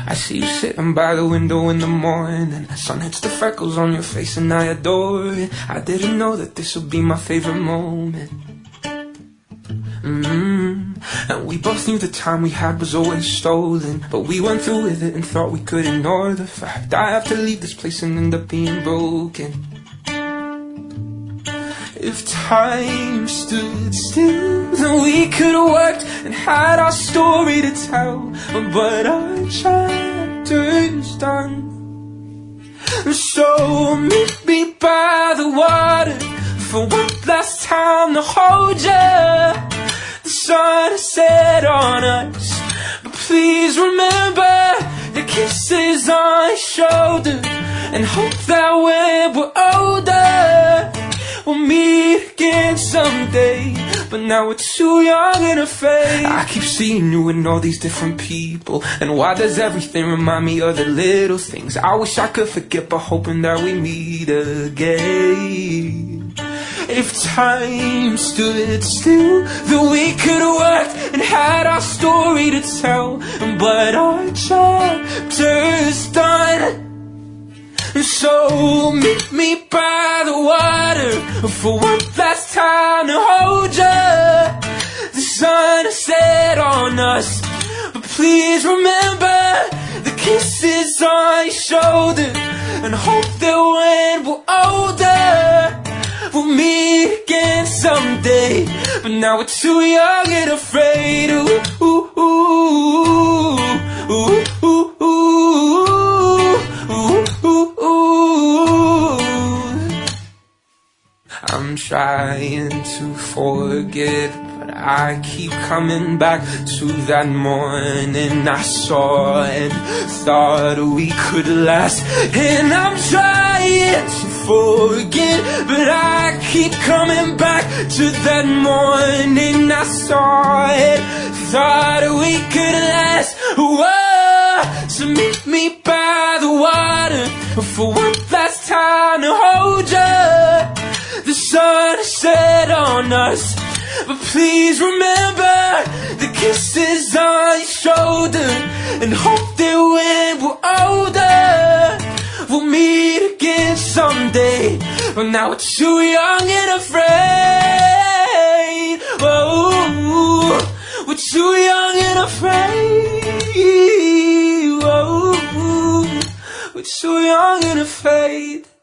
I see you sitting by the window in the morning. Sun hits the freckles on your face and I adore it. I didn't know that this would be my favorite moment. And we both knew the time we had was always stolen, but we went through with it and thought we could ignore the fact I have to leave this place and end up being broken. If time stood still, then we could have worked and had our story to tell, but our chapter's done. So meet me by the water for one last time to hold you. The sun has set on us, but please remember the kisses on your shoulder, and hope that when we're older we'll meet again someday. But now we're too young and afraid. I keep seeing you in all these different people, and why does everything remind me of the little things I wish I could forget, but hoping that we meet again. If time stood still, then we could have worked and had our story to tell, but our chapter's done. So meet me by the water for one last time to hold you. The sun has set on us, but please remember the kisses on your shoulder, and hope that when we're older we'll meet again someday. But now we're too young and afraid. Ooh, ooh, ooh, ooh, ooh, ooh, ooh, ooh. I'm trying to forget, but I keep coming back to that morning I saw and thought we could last. And I'm trying to forget, but I keep coming back to that morning I saw it, thought we could last. Whoa, so meet me by the water for one last time to hold you. The sun has set on us, but please remember the kisses on your shoulder, and hope that when we're older we'll meet again someday. But now we're too young and afraid. Oh, we're too young and afraid. Oh, we're too young and afraid.